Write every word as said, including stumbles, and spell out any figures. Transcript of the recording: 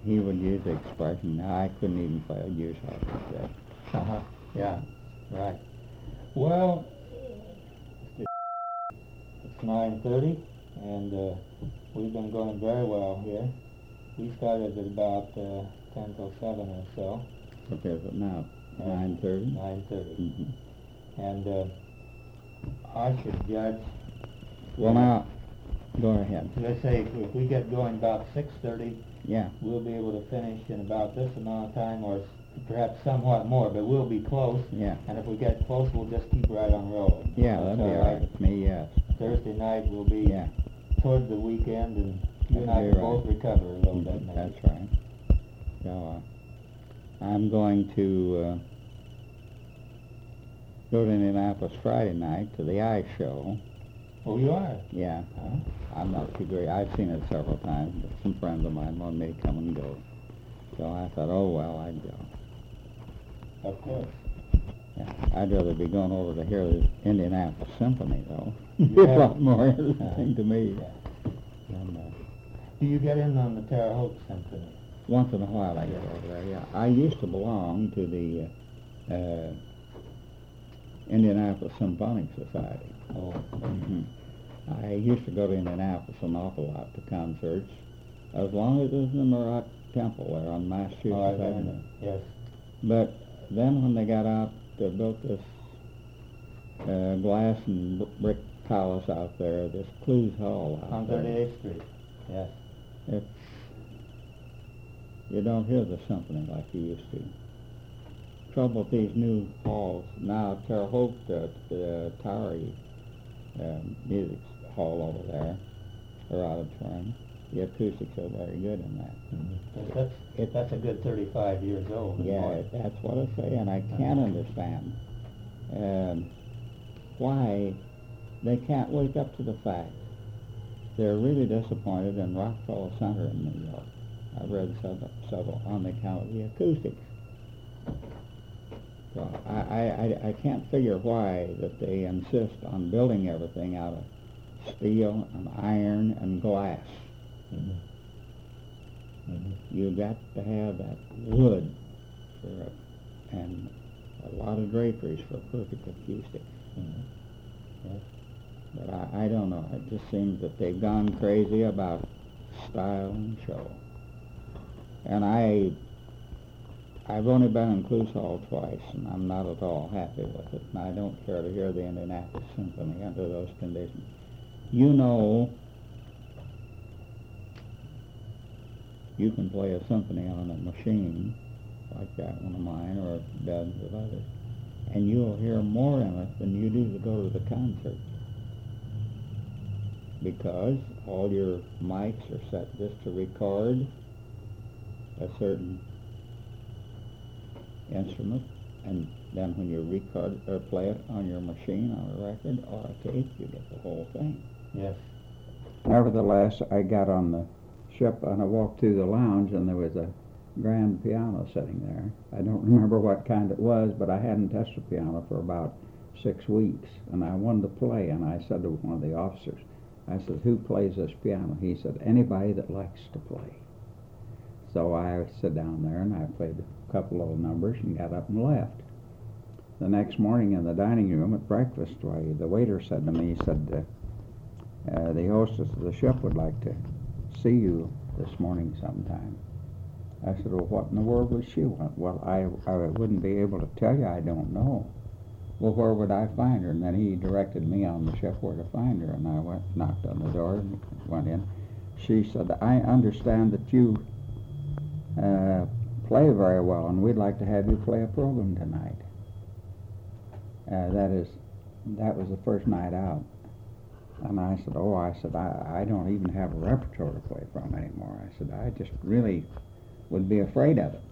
he would use the expression, I couldn't even play a juice harp, he said. Uh-huh. Yeah, right. Well, it's nine thirty, and uh, we've been going very well here. We started at about uh, ten till seven or so. What is it now? nine thirty? nine thirty. Mm-hmm. And uh, I should judge... Well, now, go ahead. Let's say if, if we get going about six thirty, yeah, we'll be able to finish in about this amount of time, or perhaps somewhat more, but we'll be close. Yeah. And if we get close, we'll just keep right on rolling. Yeah, that'd be all right with me, yes. Thursday night will be yeah. toward the weekend, and you and I will both right. recover a little bit. Maybe. That's right. So, uh, I'm going to uh, go to Indianapolis Friday night to the ice show. Oh, you are? Yeah. Huh? I'm not too great. I've seen it several times, but some friends of mine wanted me to come and go. So I thought, oh, well, I'd go. Of course. Yeah. I'd rather be going over to hear the Indianapolis Symphony, though. Yeah. It's a lot more interesting to me. Yeah. And, uh, Do you get in on the Terre Haute Symphony? once in a while I get over there, yeah. I used to belong to the uh, uh, Indianapolis Symphonic Society. Oh. Mm-hmm. I used to go to Indianapolis an awful lot to concerts, as long as it was in the Rock Temple there on Massachusetts Oh, Avenue. Yes. But then when they got out, they built this uh, glass and brick palace out there, this Clues Hall out On there. thirty-eighth Street, yes. It's, you don't hear the symphony like you used to. Trouble with these new halls, now Terre Haute, uh, the Towery uh, Music Hall over there, or auditorium, the acoustics are very good in that. Mm-hmm. That's, it, that's a good thirty-five years old. Yeah, that's what I say, and I can't understand um, why they can't wake up to the fact. They're really disappointed in Rockefeller Center in New York. I've read several, several on account of the acoustics. So I, I, I, I can't figure why that they insist on building everything out of steel and iron and glass. Mm-hmm. Mm-hmm. You got to have that wood for it, and a lot of draperies for perfect acoustics. Mm-hmm. Yes. But I, I don't know. It just seems that they've gone crazy about style and show. And I, I've only been in Clues Hall twice, and I'm not at all happy with it. And I don't care to hear the Indianapolis Symphony under those conditions. You know, you can play a symphony on a machine, like that one of mine, or dozens of others, and you'll hear more in it than you do to go to the concert. Because all your mics are set just to record a certain instrument, and then when you record or play it on your machine, on a record or a tape, you get the whole thing. Yes. Nevertheless, I got on the ship and I walked through the lounge, and there was a grand piano sitting there. I don't remember what kind it was, but I hadn't touched a piano for about six weeks, and I wanted to play, and I said to one of the officers, I said, who plays this piano? He said, anybody that likes to play. So I sat down there and I played a couple little numbers and got up and left. The next morning in the dining room at breakfast, why, the waiter said to me, he said, uh, uh, the hostess of the ship would like to see you this morning sometime. I said, well, what in the world would she want? Well, I, I wouldn't be able to tell you, I don't know. Well, where would I find her? And then he directed me on the ship where to find her, and I went, knocked on the door and went in. She said, I understand that you uh, play very well, and we'd like to have you play a program tonight. Uh, that is, that was the first night out. And I said, oh, I said, I, I don't even have a repertoire to play from anymore. I said, I just really would be afraid of it.